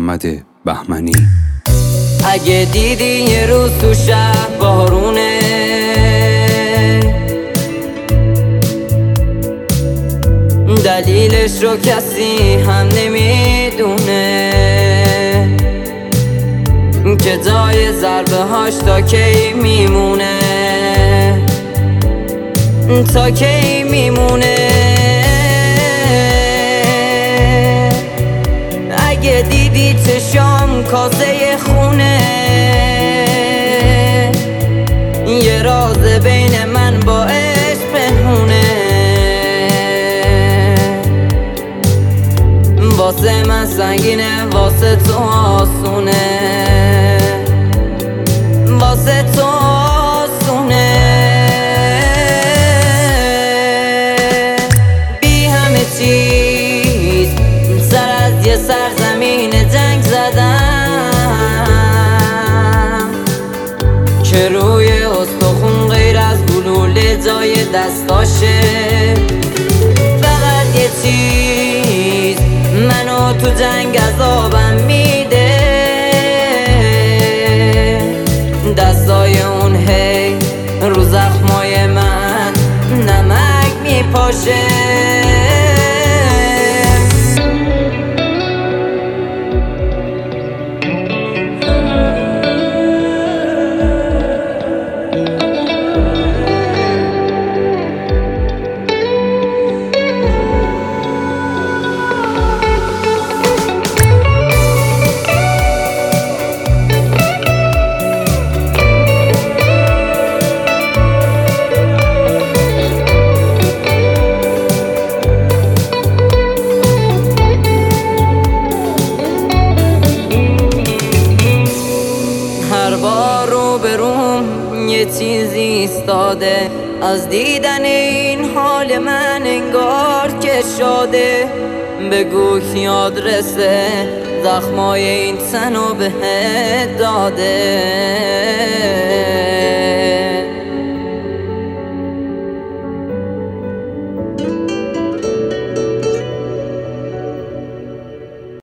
محمد بهمنی. اگه دیدی یه روز تو شهر بارونه، دلیلش رو کسی هم نمیدونه، که جای ضربه هاش تا کی میمونه، تا کی میمونه. اگه دیدی چشام کاسه خونه، یه راز بین من با عشق پنهونه، واسه من سنگینه واسه تو آسونه، واسه تو آسونه. بی همه چیز سر از یه سرزمین جنگ زدم، که روی استخون غیر از گلوله جای دستاشه. فقط یه چیز منو تو جنگ عذابم میده، دستای اون هی رو زخمای من نمک میپاشه. هر بار رو بروم یه چیزی ایستاده، از دیدن این حال من انگار که شاده. بگو کی آدرس زخمای این تنو بهت داده.